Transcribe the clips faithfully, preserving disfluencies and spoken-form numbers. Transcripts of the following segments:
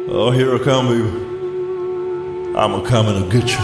Oh, here I come, baby. I'm a coming to get you.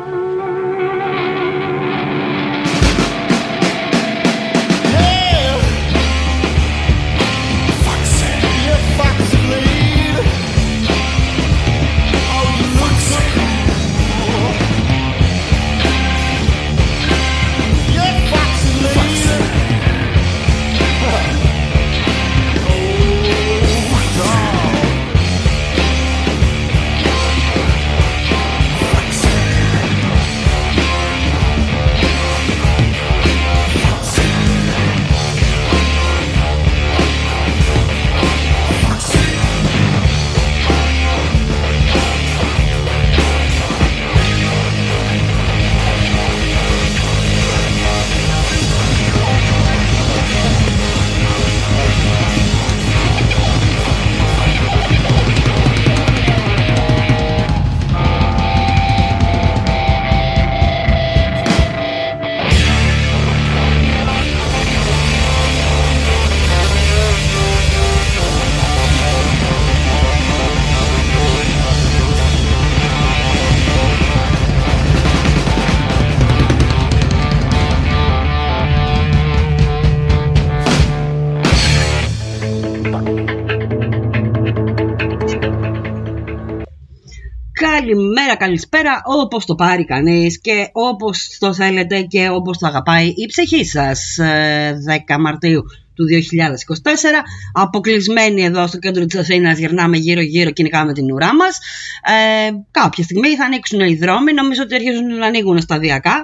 Καλημέρα, καλησπέρα, όπως το πάρει κανείς και όπως το θέλετε και όπως το αγαπάει η ψυχή σας. δέκα Μαρτίου του δύο χιλιάδες είκοσι τέσσερα, αποκλεισμένοι εδώ στο κέντρο της Αθήνας, γυρνάμε γύρω γύρω, κυνηγάμε την ουρά μας. Ε, κάποια στιγμή θα ανοίξουν οι δρόμοι, νομίζω ότι αρχίζουν να ανοίγουν σταδιακά.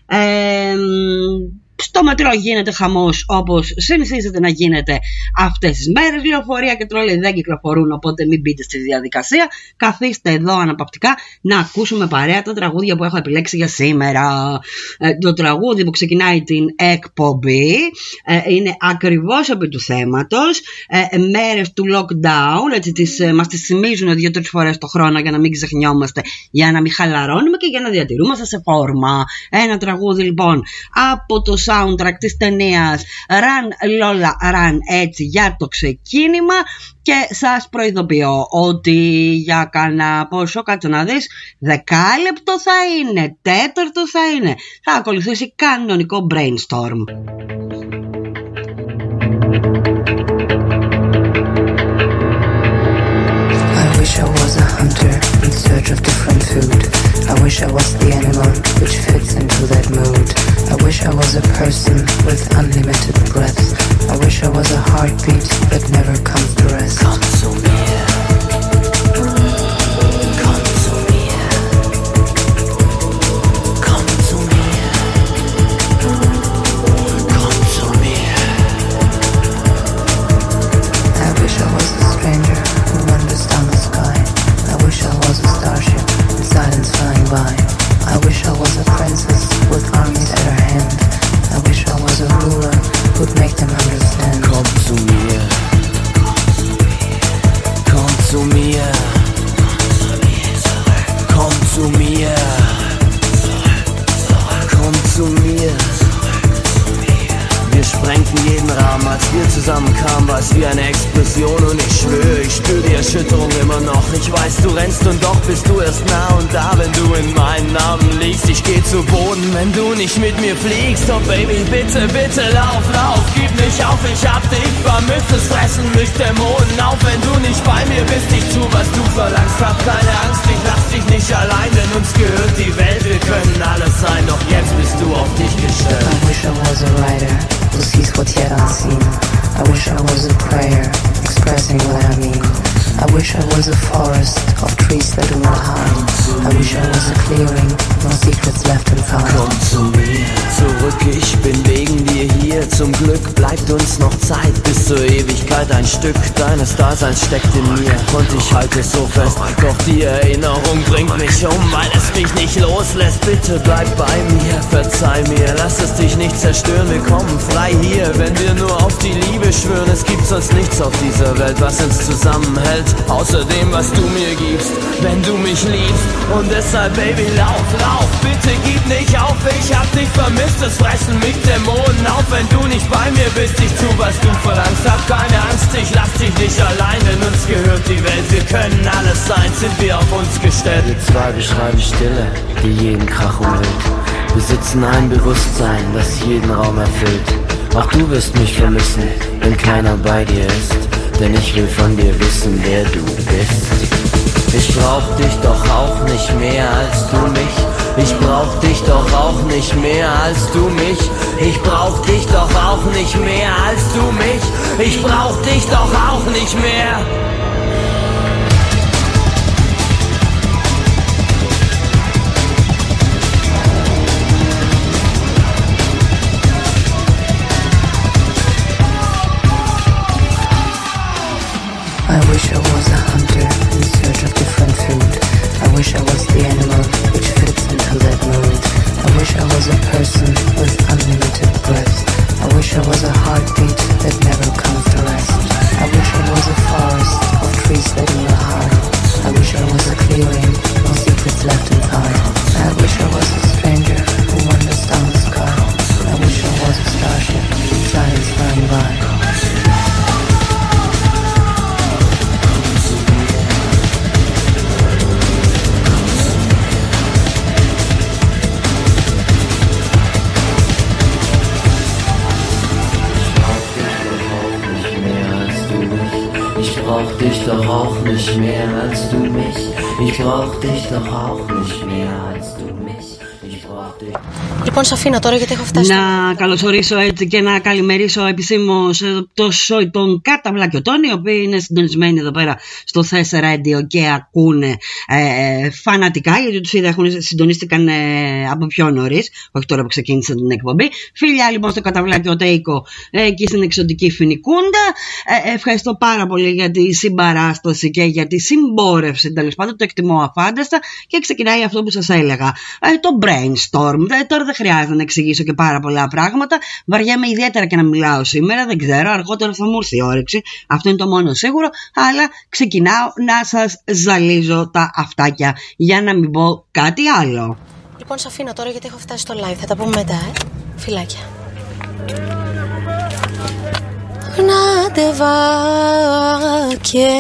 Ε, Στο μετρό γίνεται χαμός, όπως συνηθίζεται να γίνεται αυτές τις μέρες. Λεωφορεία και τρόλεϊ δεν κυκλοφορούν, οπότε μην μπείτε στη διαδικασία. Καθίστε εδώ αναπαυτικά να ακούσουμε παρέα τα τραγούδια που έχω επιλέξει για σήμερα. Ε, το τραγούδι που ξεκινάει την εκπομπή ε, είναι ακριβώς επί του θέματος. Ε, μέρες του lockdown, έτσι τις, ε, μας τις θυμίζουν δύο-τρεις φορές το χρόνο για να μην ξεχνιόμαστε, για να μην χαλαρώνουμε και για να διατηρούμαστε σε φόρμα. Ένα τραγούδι λοιπόν από το soundtrack της ταινίας Run Lola Run, έτσι για το ξεκίνημα, και σας προειδοποιώ ότι για κανένα πόσο, κάτσε να δεις, δεκάλεπτο θα είναι, τέταρτο θα είναι, θα ακολουθήσει κανονικό brainstorm. I wish I was a hunter in search of different food. I wish I was the animal which fits into that mood. I wish I was a person with unlimited breath. I wish I was a heartbeat that never comes to rest. Komm zu mir. Komm zu mir. Komm zu mir. Komm zu mir. I wish I was a stranger who wanders down the sky. I wish I was a starship in silence flying by. I wish I was a princess with armies at her hand. I wish I was a ruler who'd make them understand. Komm zu mir. Komm zu mir. Komm zu mir. Komm zu mir. Wir sprengten jeden Rahmen, als wir zusammenkamen, war es wie eine Explosion. Und ich schwöre, ich spüre die Erschütterung immer noch. Ich weiß, du rennst und doch bist du erst nah und da, wenn du in meinen Armen liegst. Ich geh zu Boden, wenn du nicht mit mir fliegst. Oh Baby, bitte, bitte, lauf, lauf, gib nicht auf, ich hab dich vermisst. Es fressen mich Dämonen auf, wenn du nicht bei mir bist. Ich tu, was du verlangst, hab keine Angst, ich lass dich nicht allein, denn uns gehört die Welt. Wir können alles sein, doch jetzt bist du auf dich gestellt. I wish I was a writer who sees what's yet unseen. I wish I was a prayer expressing what I mean. I wish I was a forest of trees that do not harm. I wish I was a clearing, no secrets left unfound. Komm zu mir zurück, ich bin wegen dir hier. Zum Glück bleibt uns noch Zeit bis zur Ewigkeit. Ein Stück deines Daseins steckt in mir und ich halte es so fest. Doch die Erinnerung bringt mich um, weil es mich nicht loslässt. Bitte bleib bei mir, verzeih mir, lass es dich nicht zerstören. Wir kommen frei hier, wenn wir nur auf die Liebe schwören. Es gibt sonst nichts auf dieser Welt, was uns zusammenhält, außer dem, was du mir gibst, wenn du mich liebst. Und deshalb, Baby, lauf, lauf. auf, bitte gib nicht auf, ich hab dich vermisst, es fressen mich Dämonen auf, wenn du nicht bei mir bist, ich tu, was du verlangst, hab keine Angst, ich lass dich nicht allein, denn uns gehört die Welt, wir können alles sein, sind wir auf uns gestellt. Wir zwei beschreiben Stille, die jeden Krach umhüllt, besitzen ein Bewusstsein, das jeden Raum erfüllt. Auch du wirst mich vermissen, wenn keiner bei dir ist, denn ich will von dir wissen, wer du bist. Ich brauch dich doch auch nicht mehr als du mich. Ich brauch dich doch auch nicht mehr als du mich. Ich brauch dich doch auch nicht mehr als du mich. Ich brauch dich doch auch nicht mehr. I wish I was a hunter in search of different food. I wish I was the animal which fits into that mood. I wish I was a person with unlimited breath. I wish I was a heartbeat that never comes to rest. I wish I was a forest of trees that in the heart. I wish I was a clearing, no secrets left inside. I wish I was a stranger who wanders down the sky. I wish I was a starship, silence flying by. Ich brauch dich doch auch nicht mehr als du mich. Ich brauch dich doch auch nicht mehr als du mich. Ich brauch dich. Λοιπόν, σας αφήνω τώρα γιατί έχω φτάσει. Να καλωσορίσω έτσι και να καλημερίσω επισήμως το σόι των Καταβλακιωτών, οι οποίοι είναι συντονισμένοι εδώ πέρα στο Θες Radio και ακούνε ε, φανατικά, γιατί τους είδα έχουν συντονίστηκαν ε, από πιο νωρίς, όχι τώρα που ξεκίνησε την εκπομπή. Φιλιά λοιπόν στο Καταβλακιωτέικο ε, εκεί στην εξωτική Φινικούντα. Ε, ευχαριστώ πάρα πολύ για τη συμπαράσταση και για τη συμπόρευση, τέλος πάντων, το εκτιμώ αφάνταστα και ξεκινάει αυτό που σας έλεγα. Ε, το brainstorm. Ε, τώρα δεν χρειάζεται να εξηγήσω και πάρα πολλά πράγματα. Βαριέμαι ιδιαίτερα και να μιλάω σήμερα. Δεν ξέρω, αργότερα θα μου έρθει η όρεξη. Αυτό είναι το μόνο σίγουρο. Αλλά ξεκινάω να σας ζαλίζω τα αυτάκια για να μην πω κάτι άλλο. Λοιπόν, σας αφήνω τώρα γιατί έχω φτάσει στο live. Θα τα πούμε μετά, ε. Φιλάκια. Γνάτευακε.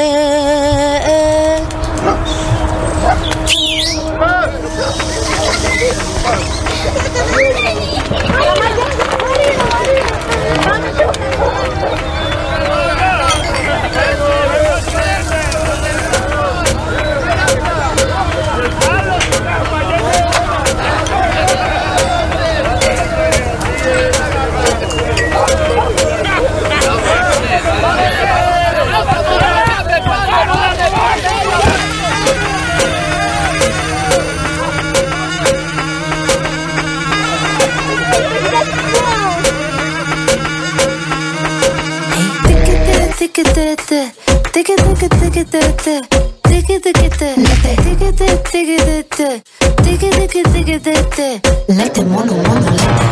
Λέτε μόνο μόνο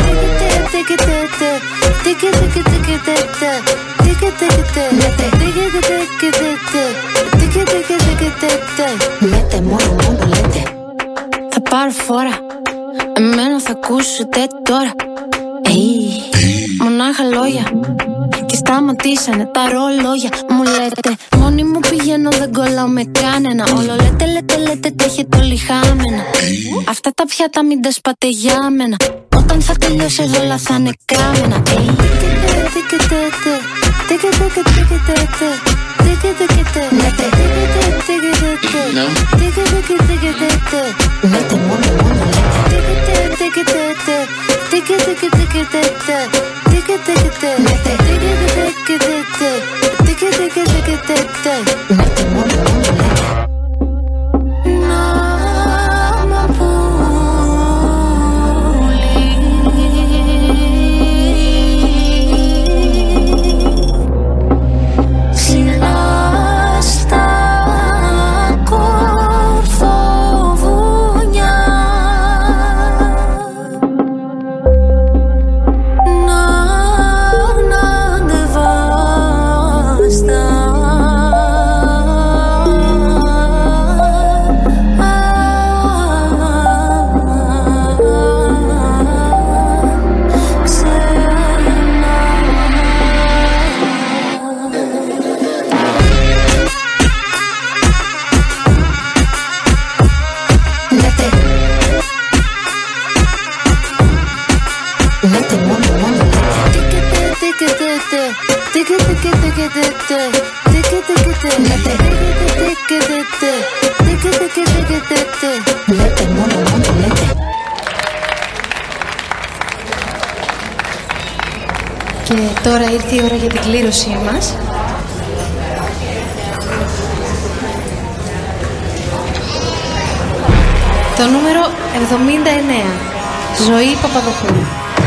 λέτε μόνο μόνο λέτε. Θα πάρω φόρα, εμένα θα ακούσετε τώρα. Μονάχα λόγια και σταματήσανε τα ρολόγια. Μου λέτε μόνη μου πηγαίνω, δεν κολλάω με κανένα. Όλο λέτε λέτε λέτε τα έχετε όλοι χάμενα. Αυτά τα πιάτα μην τα σπάτε για μένα. Όταν θα τελειώσει εδώ όλα θα είναι κάμενα. Λέτε μόνο μόνο λέτε. Λέτε, μόνο μόνο λέτε. Και τώρα ήρθε η ώρα για την κλήρωσή μας. Το νούμερο εβδομήντα εννέα. Ζωή Παπαδοπούλου.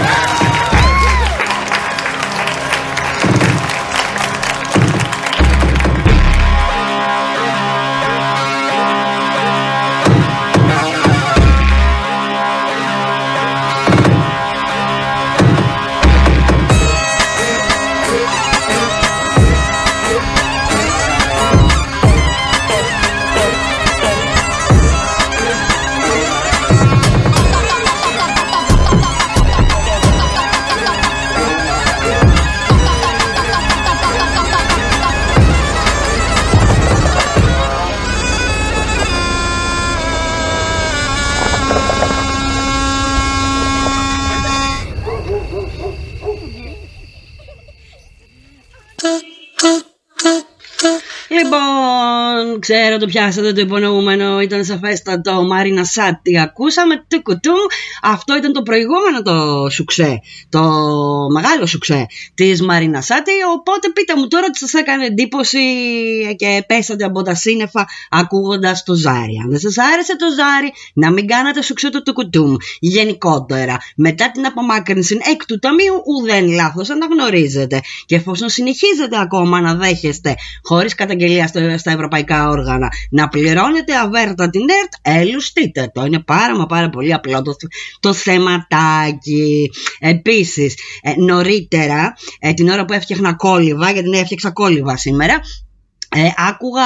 Λοιπόν, ξέρω το πιάσατε το υπονοούμενο, ήταν σαφέστατο. Μαρίνα Σάτι ακούσαμε, τουκουτούμ. Αυτό ήταν το προηγούμενο το σουξέ, το μεγάλο σουξέ της Μαρίνα Σάτι. Οπότε πείτε μου τώρα τι σας έκανε εντύπωση και πέσατε από τα σύννεφα ακούγοντας το Ζάρι. Αν δεν σας άρεσε το Ζάρι, να μην κάνατε σουξέ το τουκουτούμ. Γενικότερα, μετά την απομάκρυνση εκ του ταμείου, ουδέν λάθος αναγνωρίζετε. Και εφόσον συνεχίζετε ακόμα να δέχεστε χωρίς καταγγελία στα ευρωπαϊκά όργανα να πληρώνετε αβέρτα την ΕΡΤ, ελουστείτε το. Είναι πάρα μα πάρα πολύ απλό το, το θεματάκι. Επίσης, ε, νωρίτερα, ε, την ώρα που έφτιαχνα κόλληβα, γιατί ναι, έφτιαξα κόλληβα σήμερα, Ε, άκουγα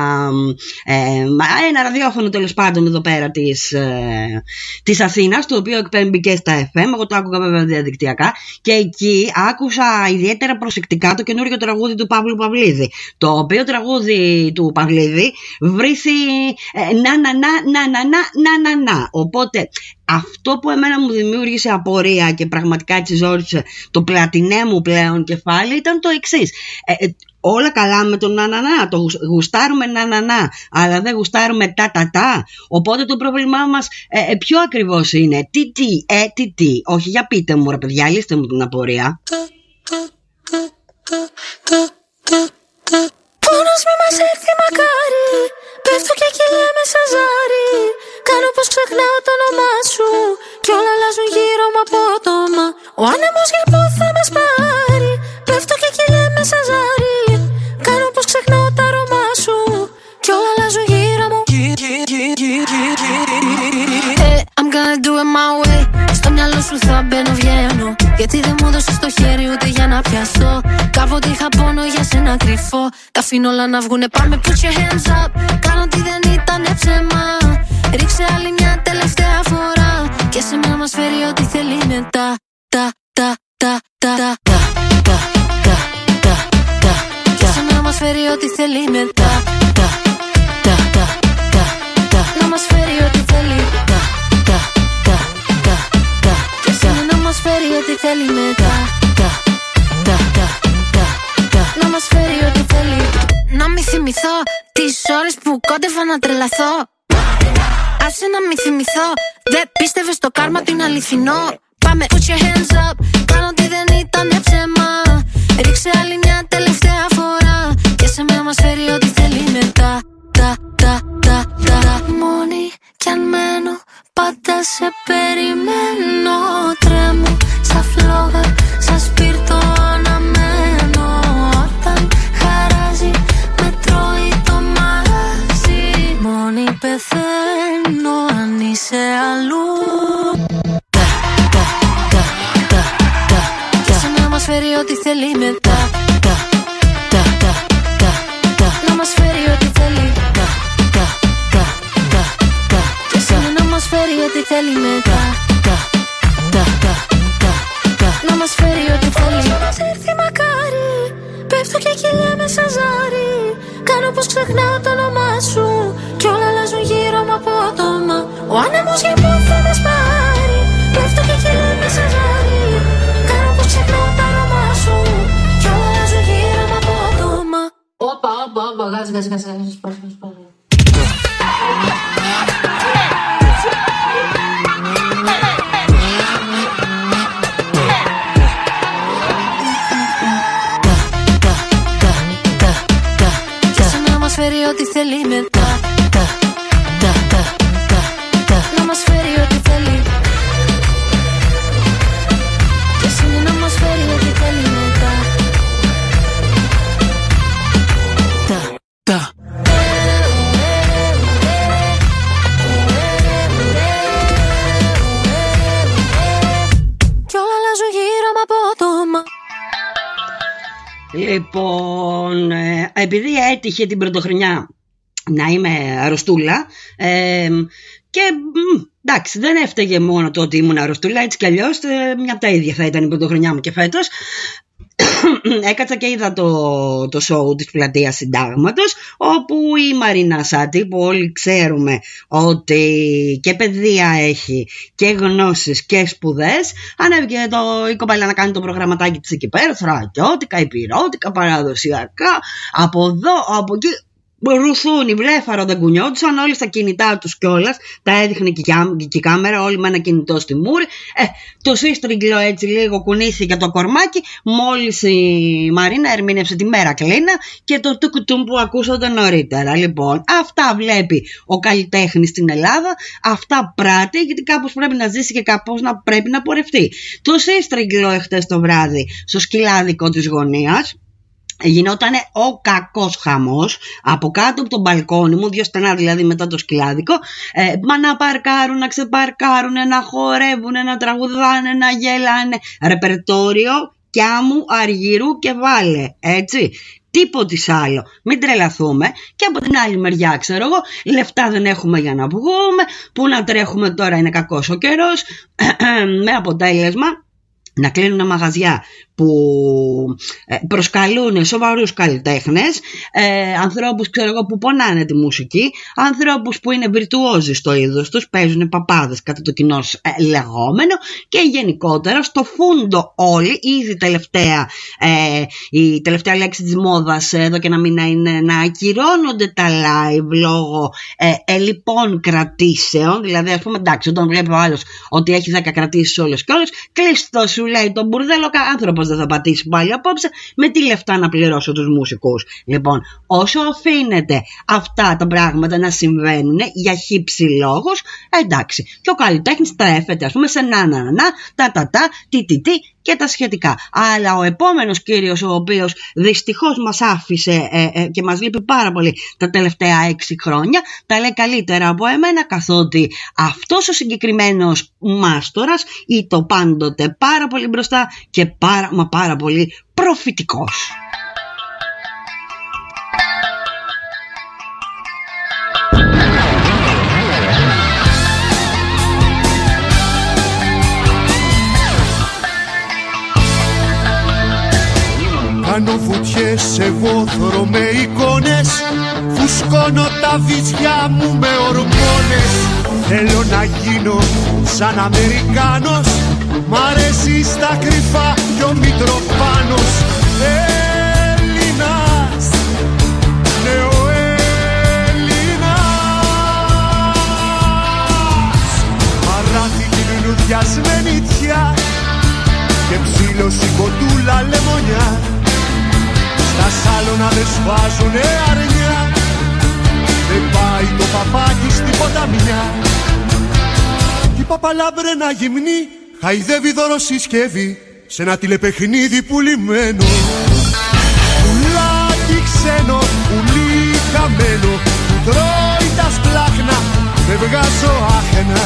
ε, ένα ραδιόφωνο τέλος πάντων εδώ πέρα της, ε, της Αθήνας, το οποίο εκπέμπει και στα εφ εμ. Εγώ το άκουγα βέβαια διαδικτυακά και εκεί άκουσα ιδιαίτερα προσεκτικά το καινούριο τραγούδι του Παύλου Παυλίδη, το οποίο τραγούδι του Παυλίδη βρήθη ε, να να να να να να να να. Οπότε αυτό που εμένα μου δημιούργησε απορία και πραγματικά έτσι ζόρισε το πλατινέ μου πλέον κεφάλι ήταν το εξής. Ε, όλα καλά με τον νανανά, το γουστάρουμε νανανά, αλλά δεν γουστάρουμε τα τα τα. Οπότε το πρόβλημά μας ε, ε, ποιο ακριβώς είναι? Τι τι, ε τι τι. Όχι, για πείτε μου ρε παιδιά, λύστε μου την απορία. Πόνος μη μας έρθει μακάρι, πέφτω και κυλάμε σαν ζάρι. Κάνω πως ξεχνάω το όνομά σου κι όλα αλλάζουν γύρω μου απότομα. Ο άνεμος για πού θα μας πάρει, πέφτω και κυλάμε σαν ζάρι. Κάνω πως ξεχνάω τα αρώμα σου κι όλα αλλάζουν γύρω μου. Hey, I'm gonna do it my way. Στο μυαλό σου θα μπαίνω βγαίνω, γιατί δεν μου έδωσες το χέρι ούτε για να πιαστώ. Κάποτε είχα πόνο για σένα κρυφό, τα αφήνω όλα να βγουνε, πάμε put your hands up. Κάνω ότι δεν ήταν ψέμα, ρίξε άλλη μια τελευταία φορά και σε μένα μας φέρει ό,τι θέλει μετά. Τα, τα, τα, τα, τα, τα, τα, τα, τα, τα, και σε μένα μας φέρει ό,τι θέλει μετά. Τα, τα, τα, τα, τα, να μας φέρει ό,τι θέλει. Τα, τα, τα, τα, τα, και σε μένα μας φέρει ό,τι θέλει μετά. Τα, τα, τα, τα, τα, να μας φέρει ό,τι θέλει. Να μη θυμηθώ τις ώρες που κόντευα να τρελαθώ. Άσε να μη θυμηθώ, δεν πίστευες στο κάρμα του είναι αληθινό. Πάμε put your hands up, κάνω ότι δεν ήταν ψέμα. Ρίξε άλλη μια τελευταία φορά και σε μένα μας φέρει ό,τι θέλει μετά. Τα, τα, τα, τα, τα. Μόνη κι αν μένω, πάντα σε περιμένω. Τρέμω σαν φλόγα, σαν σπίρτο αναμένω. Όταν χαράζει, με τρώει το μαγαζί. Μόνη πεθαίνω αν είσαι αλλού. Τα, τα, τα, τα, τα, και σε να μας φέρει ό,τι θέλει μετά. Τα, τα, τα, τα, τα, να μας φέρει ό,τι θέλει. Τα, τα, τα, τα, τα, και σε να μας φέρει ό,τι θέλει μετά. Τα, τα, τα, τα, τα, να μας φέρει ό,τι θέλει. Να μας έρθει μακάρι, πέφτω και κυλιάμαι σαν ζάρι. Κάνω πως ξεχνάω το όνομά σου κι όλα αλλάζουν γύρω μου απότομα. Ο άνεμος για πού θα μας πάρει, πέφτω και κυλιάμαι σαν ζάρι. Κάνω πως ξεχνάω το όνομά σου κι όλα αλλάζουν γύρω μου απότομα. Όπα, όπα, όπα, γάζ, γάζ, γάζ, γάζ, σπάς, σπάς. Να μας φέρει ό,τι θέλει μετά. Να μας φέρει ό,τι θέλει. Και εσύ να μας φέρει ό,τι θέλει μετά. Κι όλα αλλάζουν γύρω μ' απότομα. Λοιπόν, ε, επειδή έτυχε την πρωτοχρονιά να είμαι αρρωστούλα, ε, και μ, εντάξει, δεν έφταιγε μόνο το ότι ήμουν αρρωστούλα, έτσι κι αλλιώς ε, μια από τα ίδια θα ήταν η πρωτοχρονιά μου και φέτος. Έκατσα και είδα το, το show της Πλατείας Συντάγματος, όπου η Μαρίνα Σάτι, που όλοι ξέρουμε ότι και παιδεία έχει και γνώσεις και σπουδές, ανέβηκε το, η κοπέλα να κάνει το προγραμματάκι της εκεί πέρα, στρατιώτικα, υπηρώτικα, παραδοσιακά, από εδώ, από εκεί. Ρουθούνι, βλέφαρο, δεν κουνιόντουσαν, όλοι στα κινητά τους κιόλας. Τα έδειχνε και η κάμερα, όλοι με ένα κινητό στη μούρη. Ε, το σύστριγγλο έτσι λίγο κουνήθηκε το κορμάκι, μόλις η Μαρίνα ερμήνευσε τη μέρα κλίνα και το τουκουτούμ που ακούσατε νωρίτερα. Λοιπόν, αυτά βλέπει ο καλλιτέχνης στην Ελλάδα, αυτά πράττει, γιατί κάπως πρέπει να ζήσει και κάπως να πρέπει να πορευτεί. Το σύστριγγλο εχθές το βράδυ στο σκυλάδικο της γωνίας. Γινότανε ο κακός χαμός από κάτω από τον μπαλκόνι μου, δύο στενά δηλαδή μετά το σκυλάδικο, ε, μα να παρκάρουν, να ξεπαρκάρουν, να χορεύουν, να τραγουδάνε, να γελάνε. Ρεπερτόριο Κιάμου, Αργυρού και Βάλε, έτσι. Τίποτε άλλο, μην τρελαθούμε. Και από την άλλη μεριά, ξέρω εγώ, λεφτά δεν έχουμε για να βγούμε. Πού να τρέχουμε τώρα, είναι κακός ο καιρός. Με αποτέλεσμα να κλείνουν μαγαζιά που προσκαλούν σοβαρούς καλλιτέχνες, ε, ανθρώπους ξέρω εγώ που πονάνε τη μουσική, ανθρώπους που είναι βιρτουόζοι στο είδος τους, παίζουν παπάδες κατά το κοινό ε, λεγόμενο, και γενικότερα στο φούντο όλοι, ήδη τελευταία, ε, η τελευταία λέξη της μόδας εδώ και ένα μήνα είναι να ακυρώνονται τα live λόγω ε, ε, λοιπόν κρατήσεων. Δηλαδή, ας πούμε, εντάξει, όταν βλέπει ο άλλος ότι έχει δέκα κρατήσεις όλες και όλες, κλείστο σου λέει τον μπουρδέλο, άνθρωπος δεν θα πατήσει πάλι απόψε, με τι λεφτά να πληρώσω τους μουσικούς. Λοιπόν, όσο αφήνετε αυτά τα πράγματα να συμβαίνουν για χύψη λόγους, εντάξει, και ο καλλιτέχνης τρέφεται, ας πούμε, σε να να να, τα τα τα, τι τι τι και τα σχετικά. Αλλά ο επόμενος κύριος, ο οποίος δυστυχώς μας άφησε ε, ε, και μας λείπει πάρα πολύ τα τελευταία έξι χρόνια, τα λέει καλύτερα από εμένα, καθότι αυτός ο συγκεκριμένος μάστορας ήταν πάντοτε πάρα πολύ μπροστά και πάρα μα πάρα πολύ προφητικός. Κάνω βουτιές εγώ θωρώ με εικόνες, φουσκώνω τα βυζιά μου με ορμόνες. Θέλω να γίνω σαν Αμερικάνος, μ' αρέσει στα κρυφά κι ο Μητροπάνος. Έλληνας, νεοέλληνας, παράθηκη λουλουδιασμένη τιά και ψήλωση κοντούλα λεμονιά. Στα σάλωνα δε σφάζουνε αρνιά, δεν πάει το παπάκι στην ποταμιά. Κι η παπαλάμπρενα γυμνή χαϊδεύει δωροσυσκεύη σε ένα τηλεπαιχνίδι πουλημένο. Πουλάκι ξένο, πουλί χαμένο, τρώει τα σπλάχνα, δεν βγάζω άχνα.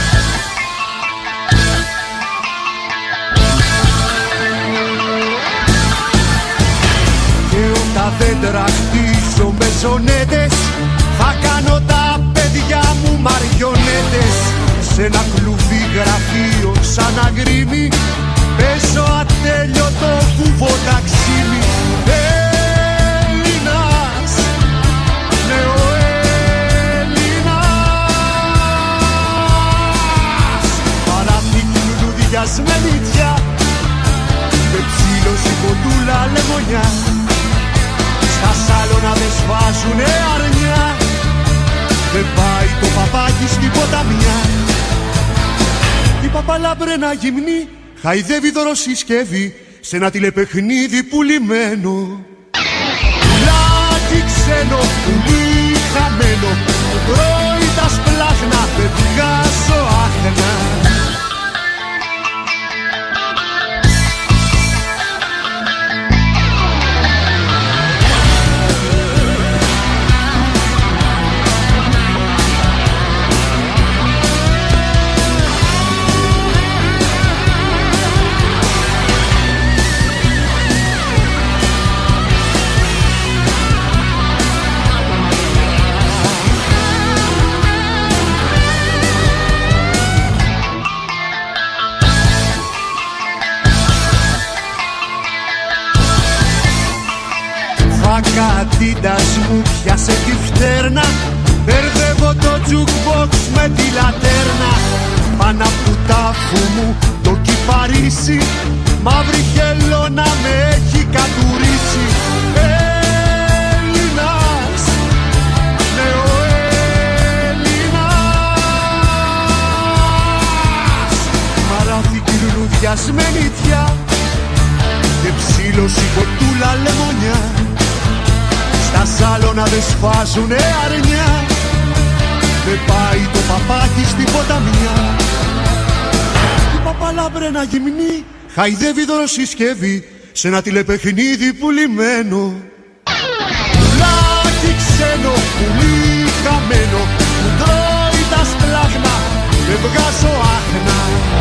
Τα δέντρα χτίζω με ζωνέτες, θα κάνω τα παιδιά μου μαριονέτες. Σε ένα κλουβί γραφείο σαν αγρίμι, παίζω ατέλειωτο βουβοταξίμι. Έλληνας, νεοέλληνας, παράθηκη λουλουδιασμένη τιά με ψήλωση κοντούλα λεμονιά. Στα παπαλαμπρένα γυμνή χαϊδεύει δωροσυσκεύη σε ένα τηλεπαιχνίδι πουλημένο. Πουλάκι ξένο, πουλί χαμένο, τρώει τα σπλάχνα, δεν βγάζω άχνα. Κατήτας μου πιάσε τη φτέρνα, μπερδεύω το jukebox με τη λατέρνα. Πάνω από τάφου μου το κυπαρίσι, μαύρη χελώνα με έχει κατουρίσει. Έλληνας, ναι ο Έλληνας, μαράθηκη λουλουδιασμένη τιά και ψήλωση κοτούλα λεμονιά. Στα σάλωνα δε σφάζουνε αρνιά, δεν πάει το παπάκι στην ποταμιά. Η παπαλαμπρένα γυμνή χαϊδεύει δωροσυσκεύη σε ένα τηλεπαιχνίδι πουλημένο. Πουλάκι ξένο, πουλί χαμένο, που τρώει τα σπλάχνα, δεν βγάζω άχνα.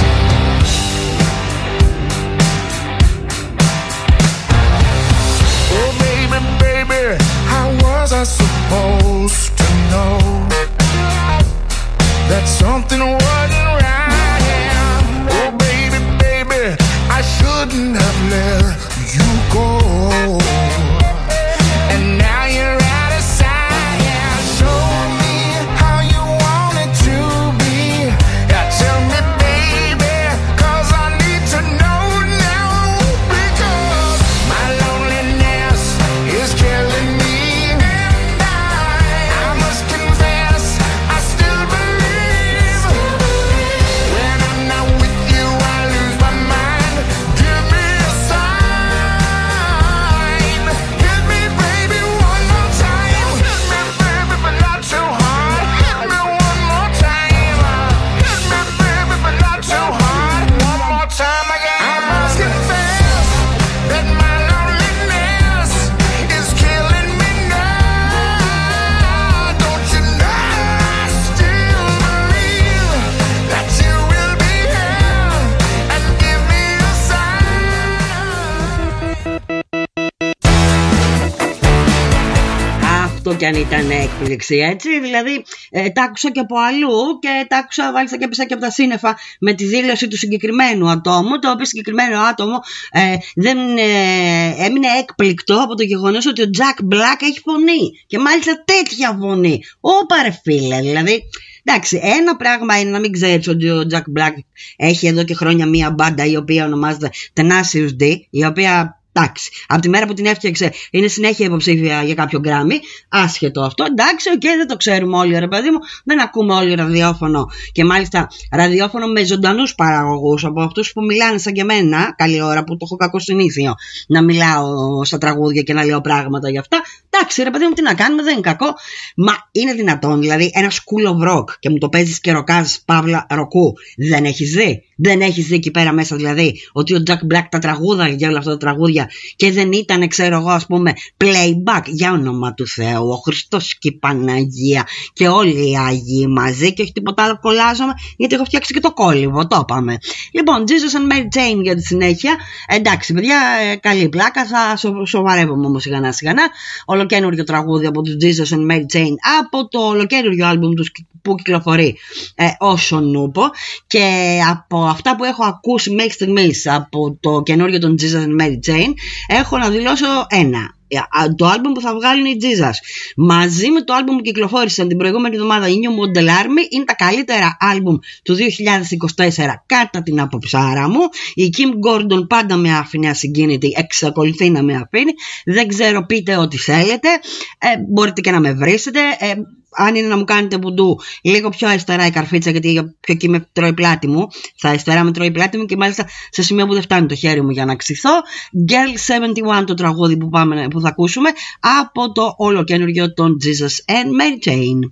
How was I supposed to know that something wasn't right? Oh baby, baby, I shouldn't have let you go. And now you're out of sight. Yeah, show me how you want it to be. Yeah, tell me, baby, 'cause I need to know now. Because my loneliness is killing me. Και αν ήταν έκπληξη, έτσι. Δηλαδή, ε, τα άκουσα και από αλλού και τα άκουσα, μάλιστα και έπεσα και από τα σύννεφα με τη δήλωση του συγκεκριμένου ατόμου, το οποίο συγκεκριμένο άτομο ε, δεν ε, έμεινε έκπληκτο από το γεγονός ότι ο Jack Black έχει φωνή. Και μάλιστα τέτοια φωνή. Ωπα ρε φίλε, δηλαδή. Εντάξει, ένα πράγμα είναι να μην ξέρεις ότι ο Jack Black έχει εδώ και χρόνια μία μπάντα η οποία ονομάζεται Tenacious D, η οποία. Εντάξει, από τη μέρα που την έφτιαξε είναι συνέχεια υποψήφια για κάποιο γκράμι. Άσχετο αυτό. Εντάξει, οκ, okay, δεν το ξέρουμε όλοι, ρε παιδί μου. Δεν ακούμε όλοι ραδιόφωνο. Και μάλιστα ραδιόφωνο με ζωντανούς παραγωγούς, από αυτούς που μιλάνε σαν και εμένα. Καλή ώρα που το έχω κακό συνήθειο να μιλάω στα τραγούδια και να λέω πράγματα για αυτά. Εντάξει, ρε παιδί μου, τι να κάνουμε, δεν είναι κακό. Μα είναι δυνατόν, δηλαδή, ένα school of rock και μου το παίζεις και ροκάς παύλα ροκού. Δεν έχεις δει. Δεν έχεις δει εκεί πέρα μέσα, δηλαδή, ότι ο Jack Black τα τραγούδα για όλα αυτά τα τραγούδια και δεν ήταν, ξέρω εγώ, ας πούμε, playback, για όνομα του Θεού, ο Χριστός και η Παναγία και όλοι οι Άγιοι μαζί, και όχι τίποτα άλλο, κολλάζομαι γιατί έχω φτιάξει και το κόλληβο, το είπαμε. Λοιπόν, Jesus and Mary Chain για τη συνέχεια. Εντάξει, παιδιά, καλή πλάκα, θα σο, σοβαρεύομαι όμως σιγανά σιγανά. Ολοκένουργιο τραγούδι από τους Jesus and Mary Chain, από το ολοκένουργιο άλμπουμ τους που κυκλοφορεί ε, όσο νούπο, και από αυτά που έχω ακούσει μέχρι στιγμής από το καινούριο των Jesus and Mary Chain, έχω να δηλώσω ένα. Το άλμπουμ που θα βγάλουν οι Jesus μαζί με το άλμπουμ που κυκλοφόρησαν την προηγούμενη εβδομάδα, η New Model Army, είναι τα καλύτερα άλμπουμ του δύο χιλιάδες είκοσι τέσσερα κατά την αποψάρα μου. Η Kim Gordon πάντα με άφηνε ασυγκίνητη, εξακολουθεί να με αφήνει. Δεν ξέρω, πείτε ό,τι θέλετε, ε, μπορείτε και να με βρίσετε, ε, αν είναι να μου κάνετε βουντού, λίγο πιο αριστερά η καρφίτσα, γιατί πιο εκεί με τρώει πλάτη μου. Στα αριστερά με τρώει πλάτη μου και μάλιστα σε σημείο που δεν φτάνει το χέρι μου για να ξυθώ. Girl εβδομήντα ένα το τραγούδι που, πάμε, που θα ακούσουμε από το ολοκένουργιο των Jesus and Mary Chain.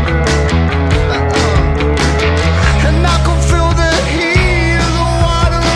And I can feel the heat of the water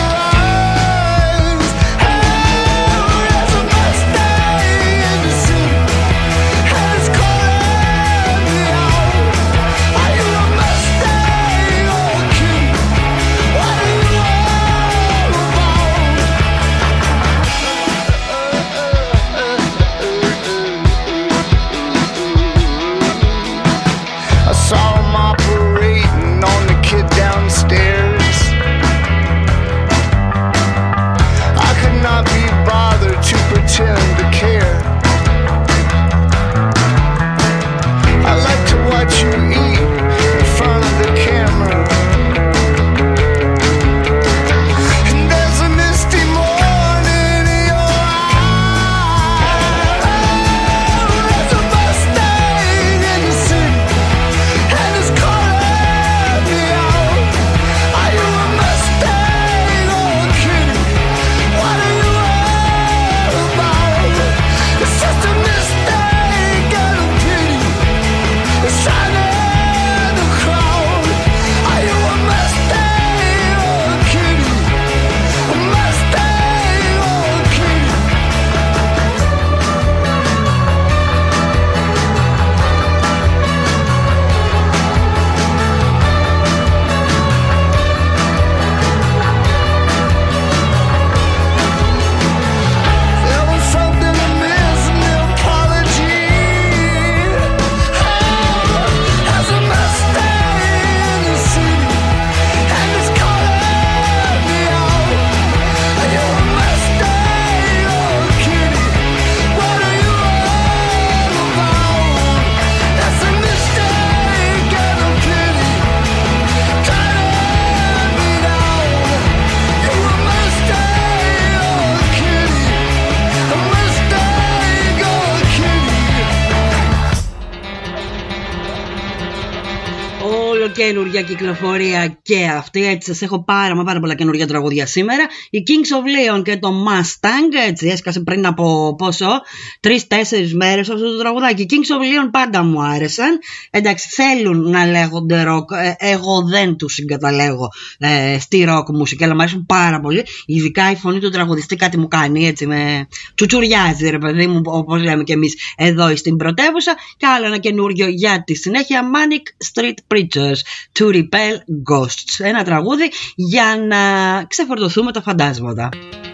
Ολοκένουργια κυκλοφορία και αυτή. Έτσι σας έχω πάρα μα πάρα πολλά καινούργια τραγούδια σήμερα. Η Kings of Leon και το Mustang. Έτσι έσκασε πριν από πόσο, τρεις-τέσσερις μέρες αυτό το τραγουδάκι. Οι Kings of Leon πάντα μου άρεσαν. Εντάξει, θέλουν να λέγονται rock. Ε, εγώ δεν τους συγκαταλέγω ε, στη rock μουσική, αλλά μου αρέσουν πάρα πολύ. Ειδικά η φωνή του τραγουδιστή κάτι μου κάνει, έτσι με τσουτσουριάζει, ρε παιδί μου, όπως λέμε και εμείς εδώ στην πρωτεύουσα. Και άλλο ένα καινούργιο για τη συνέχεια, Manic Street Preachers, To Repel Ghosts. Ένα τραγούδι για να ξεφορτωθούμε τα φαντάσματα.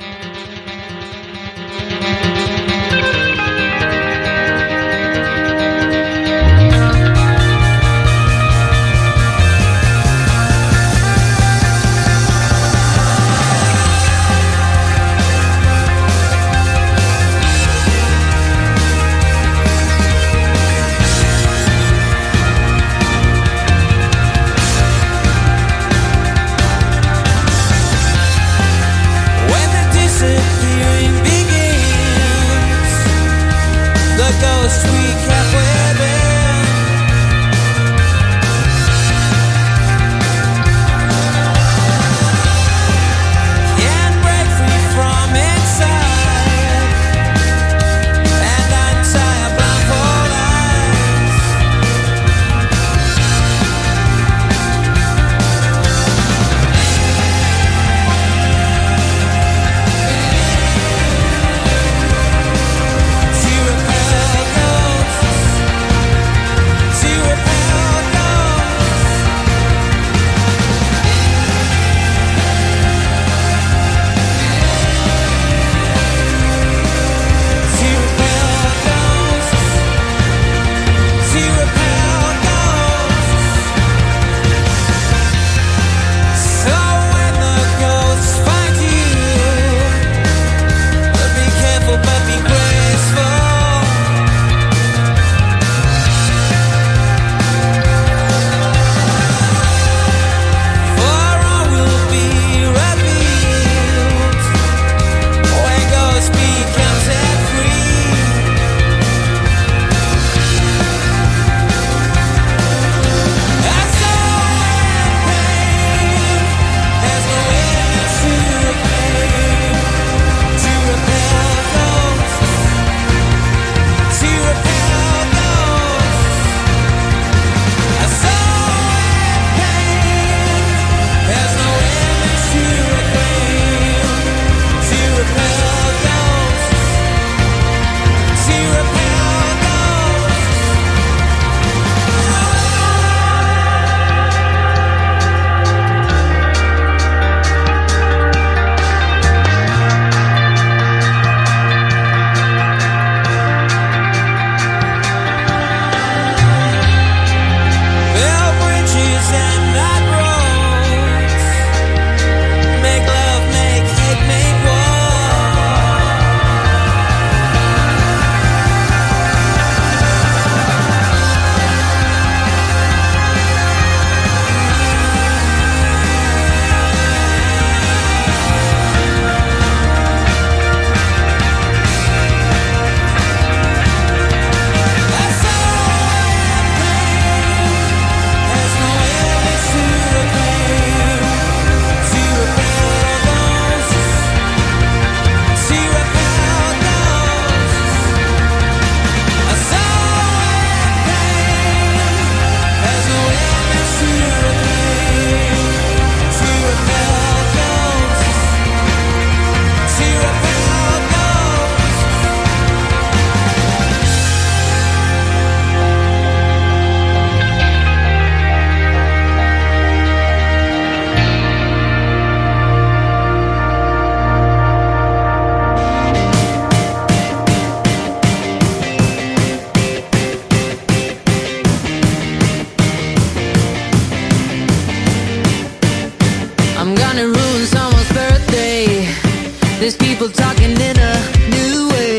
There's people talking in a new way.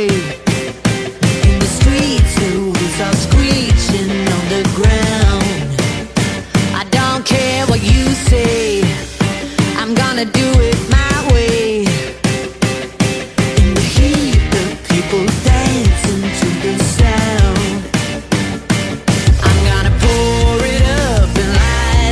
In the streets, who's all screeching on the ground. I don't care what you say, I'm gonna do it my way. In the heat, the people dancing to the sound. I'm gonna pour it up and light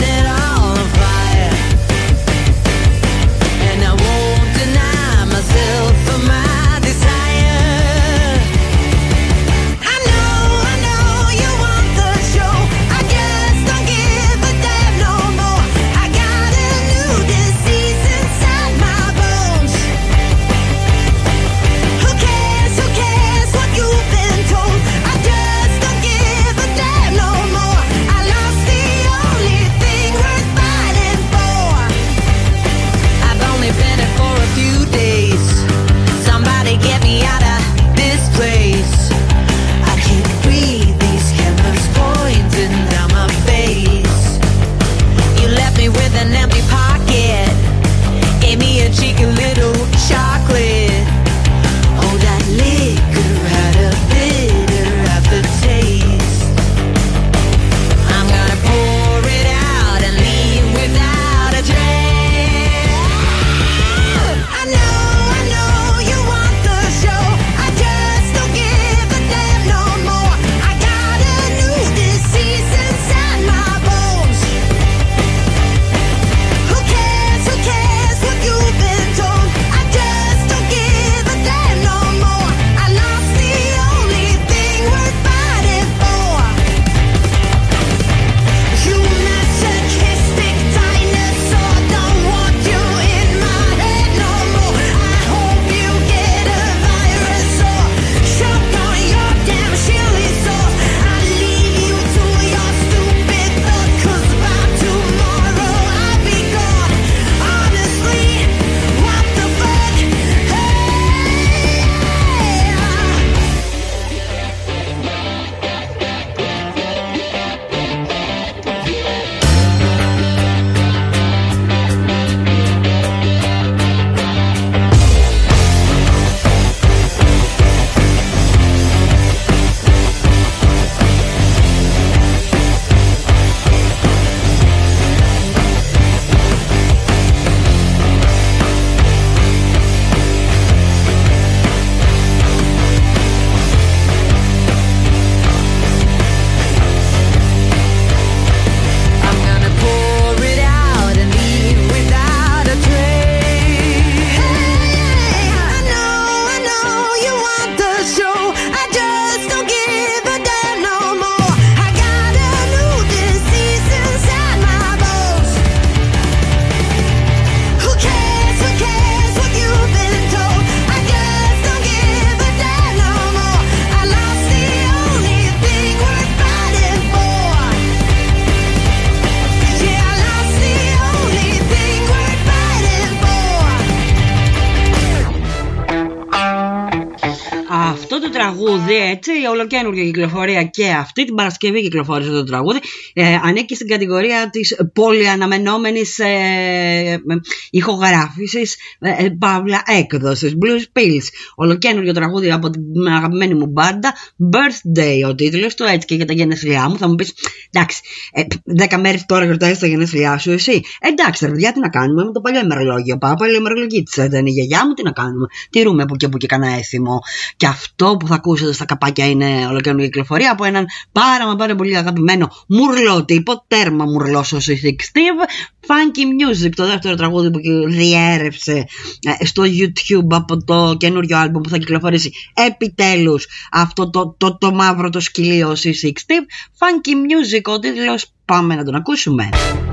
το τραγούδι, έτσι, ολοκαίνουργια κυκλοφορία και αυτή την Παρασκευή κυκλοφόρησε το τραγούδι, ε, ανήκει στην κατηγορία της πολυαναμενόμενης ε, ηχογράφησης ε, παύλα έκδοσης, Blues Pills. Ολοκαίνουργιο τραγούδι από την αγαπημένη μου μπάντα, Birthday ο τίτλος του, έτσι και για τα γενέθλιά μου. Θα μου πεις, εντάξει, ε, δέκα μέρες τώρα γιορτάζεις τα γενέθλιά σου εσύ. Εντάξει, ρε παιδιά, τι να κάνουμε με το παλιό ημερολόγιο. Πάω, παλιό ημερολογίτσα ήταν η γιαγιά μου, τι να κάνουμε. Τηρούμε που και που και κανένα έθιμο. Και αυτό που θα ακούσετε στα καπάκια είναι ολοκαίνουργια κυκλοφορία από έναν πάρα μα πάρα πολύ αγαπημένο μουρλό τύπο, τέρμα μουρλός ο Sissy Steve, Funky Music, το δεύτερο τραγούδι που διέρευσε στο YouTube από το καινούριο άλμπομ που θα κυκλοφορήσει επιτέλους αυτό το, το, το, το μαύρο το σκυλί ο Sissy Steve. Funky Music ο τίτλος, πάμε να τον ακούσουμε.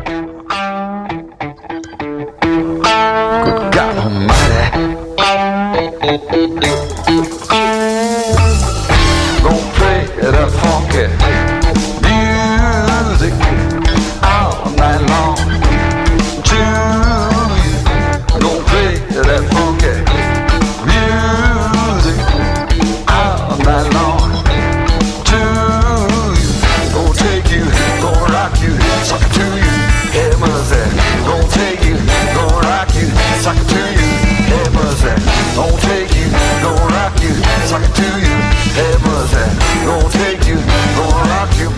Good God Almighty, gonna play that funky music all night long. To you, gonna play that funky music all night long. To you, gonna take you, gonna rock you, suck it to you, hey mercy, gonna take you, gonna rock you, suck it to you, hey mercy, gonna take you, gonna rock you, suck it to you, hey mercy, gonna take you, gonna rock you.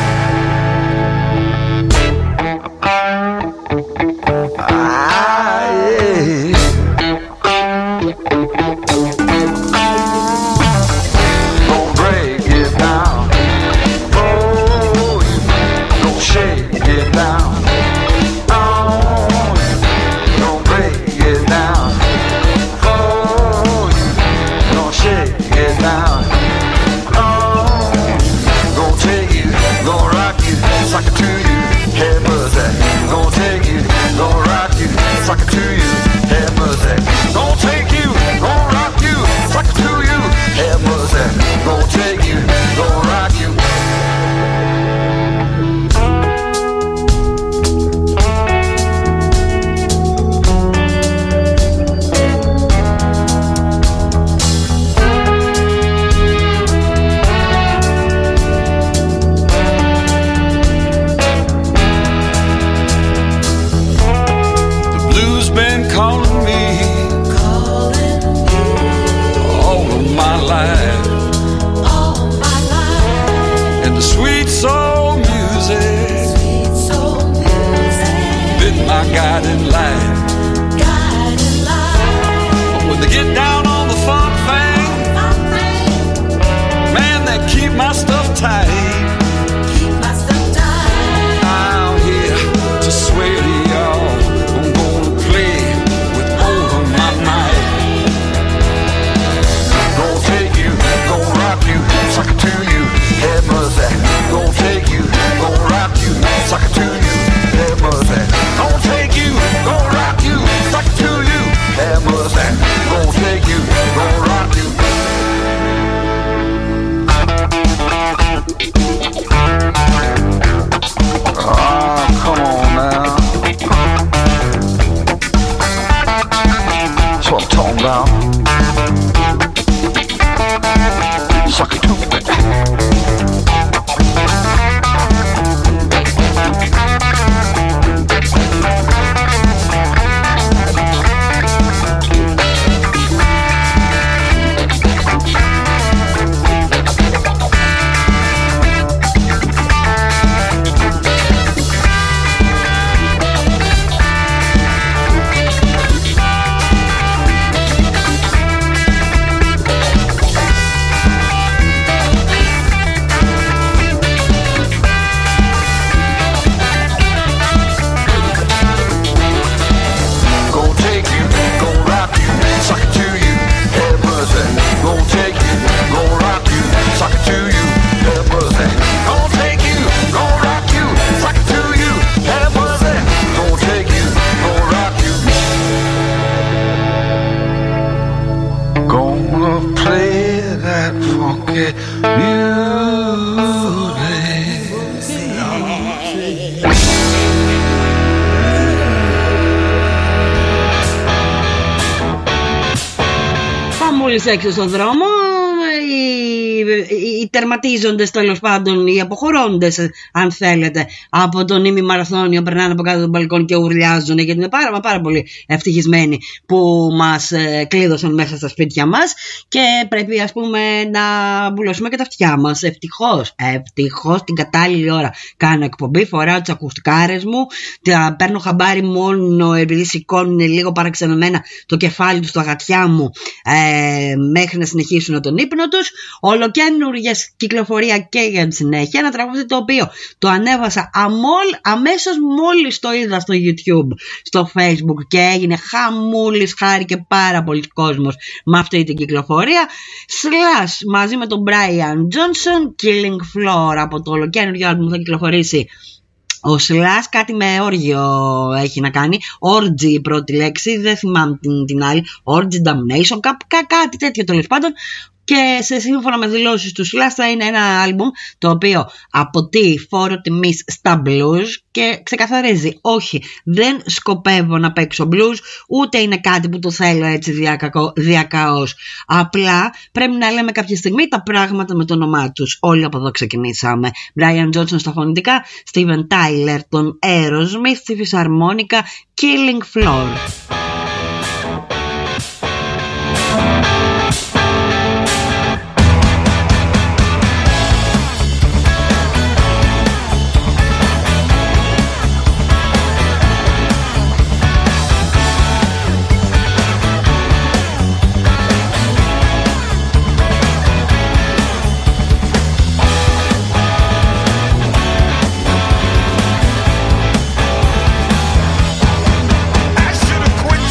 Ah, yeah. Gonna break it down for you, gonna shake it down. Suck it to you, hey mercy, gonna take you, gonna rock you, suck it to you, hey mercy, gonna take you, gonna rock you, suck it to you, hey mercy, gonna take you, gonna rock you. Calling me, calling me all of my life, all my life, and the sweet soul music, sweet soul music, been my guiding light, guiding light. But when they get down on the funk thing, funk thing, man, they keep my stuff tight, keep my stuff tight. I'm here to swear to y'all. Suck it to you, hey mercy, gonna take you, gonna rock you, suck it to you, hey mercy, gonna take you, gonna rock you, suck it to you, hey mercy, gonna take you, gonna rock you. Oh, come on now. That's what I'm talking about. Suck it to me. Μόλις έξω στον δρόμο, οι τερματίζοντες, τέλος πάντων, οι αποχωρώντες, αν θέλετε, από τον ημιμαραθώνιο περνάνε από κάτω των μπαλκόν και ουρλιάζουν, γιατί είναι πάρα, πάρα πολύ ευτυχισμένοι που μας ε, κλείδωσαν μέσα στα σπίτια μας και πρέπει, ας πούμε, να βουλώσουμε και τα αυτιά μας. Ευτυχώς, ευτυχώς την κατάλληλη ώρα κάνω εκπομπή, φοράω τις ακουστικάρες μου, τα παίρνω χαμπάρι μόνο επειδή σηκώνουν λίγο παραξενωμένα το κεφάλι τους στα γατιά μου ε, μέχρι να συνεχίσουν τον ύπνο τους. Ολοκαίνουργιες κυκλοφορία και για τη συνέχεια. Ένα τραγούδι το οποίο το ανέβασα αμόλ, αμέσως μόλις το είδα στο YouTube, στο Facebook, και έγινε χαμούλης, χάρηκε πάρα πολύ κόσμος με αυτή την κυκλοφορία. Slash μαζί με τον Brian Johnson, Killing Floor, από το ολοκαίνουργιο άλμπουμ θα κυκλοφορήσει ο Slash. Κάτι με όργιο έχει να κάνει, Orgy η πρώτη λέξη, δεν θυμάμαι την, την άλλη, Orgy Damnation, κά, κά, κάτι τέτοιο τέλος πάντων. Και σε σύμφωνα με δηλώσεις του Slash θα είναι ένα άλμπουμ το οποίο αποτεί φόρο τιμής στα blues και ξεκαθαρίζει, όχι, δεν σκοπεύω να παίξω blues, ούτε είναι κάτι που το θέλω έτσι διακακο, διακαώς. Απλά πρέπει να λέμε κάποια στιγμή τα πράγματα με το όνομά τους. Όλοι από εδώ ξεκινήσαμε. Brian Johnson στα φωνητικά, Steven Tyler τον Aerosmith, στη φυσαρμόνικα, Killing Floor. I should have quit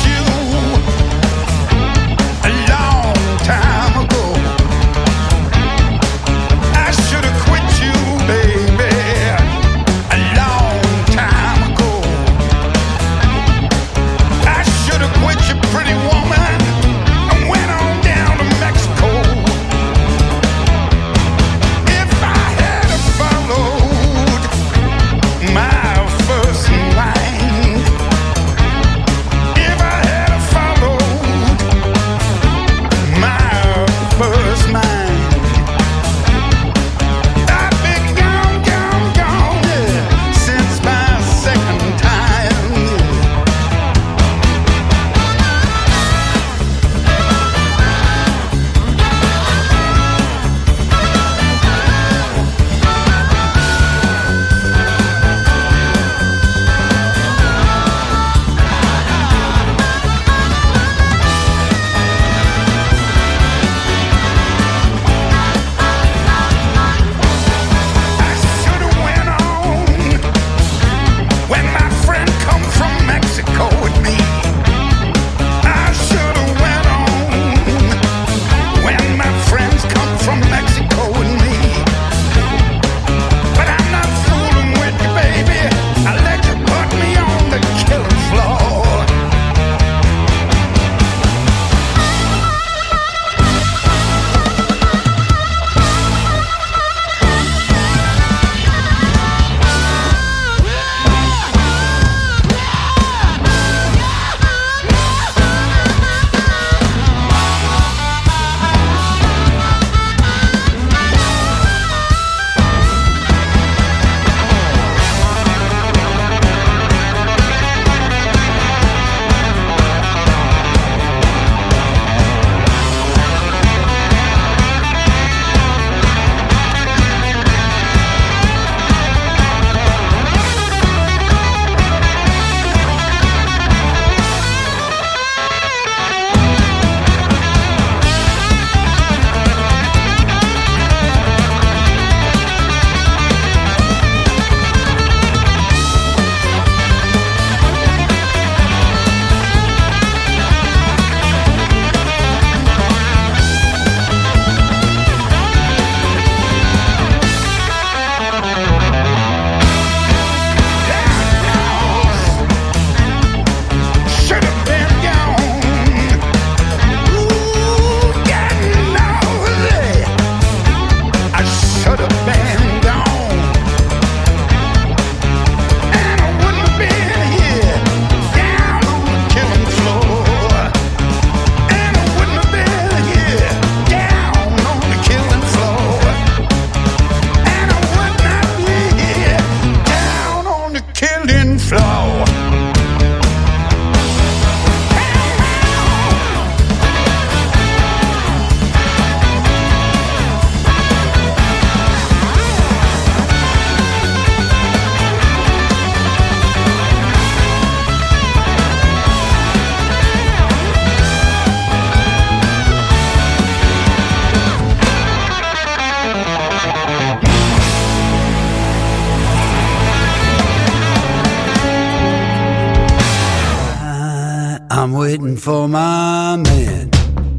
I'm waiting for my man.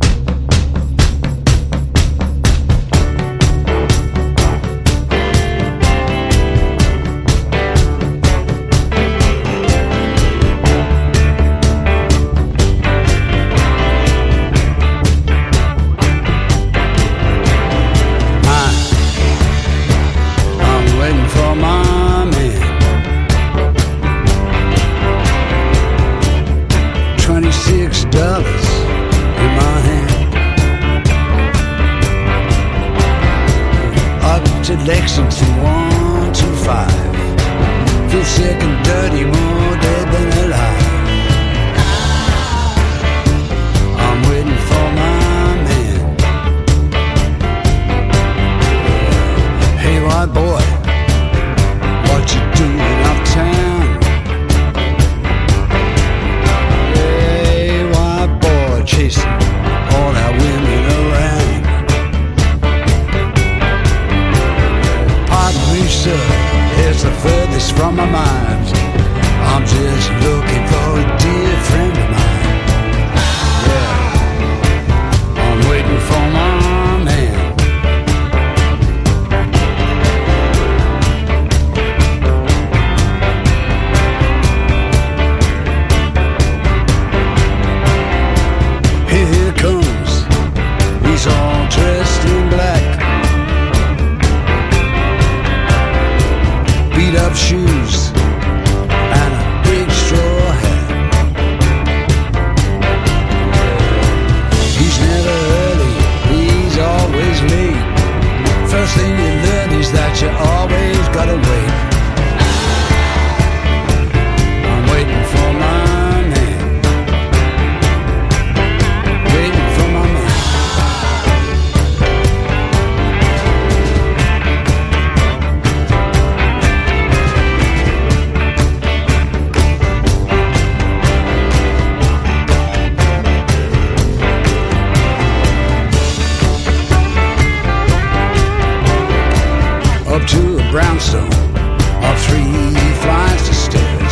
I'm waiting for my man. Twenty-six dollars in my hand. Up to Lexington, one two five. Feel sick and dirty, more dead than alive. I'm waiting for my man. Hey, white boy, what you doing uptown? Chasing all our women around. Pardon me, sir, it's the furthest from my mind. I'm just looking for a dear friend of mine. Yeah, I'm waiting for my man. He's all dressed in black, beat up shoes and a big straw hat. He's never early, he's always late. First thing you learn is that you always gotta wait. I'm waiting for my man. Waiting for my man. Up to a brownstone, up three flights of stairs.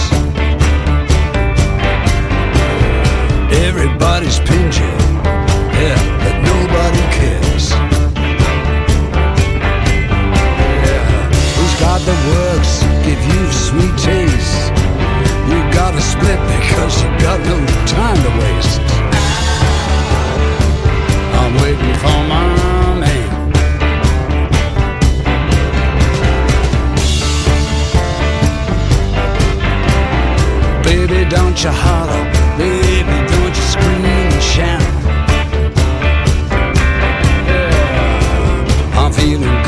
Everybody's pinned you, yeah, but nobody cares. Yeah, who's got the works, give you sweet taste? You gotta split because you got no time to waste. I'm waiting for my man. Baby, don't you holler, baby, don't you scream and shout. Yeah, I'm feeling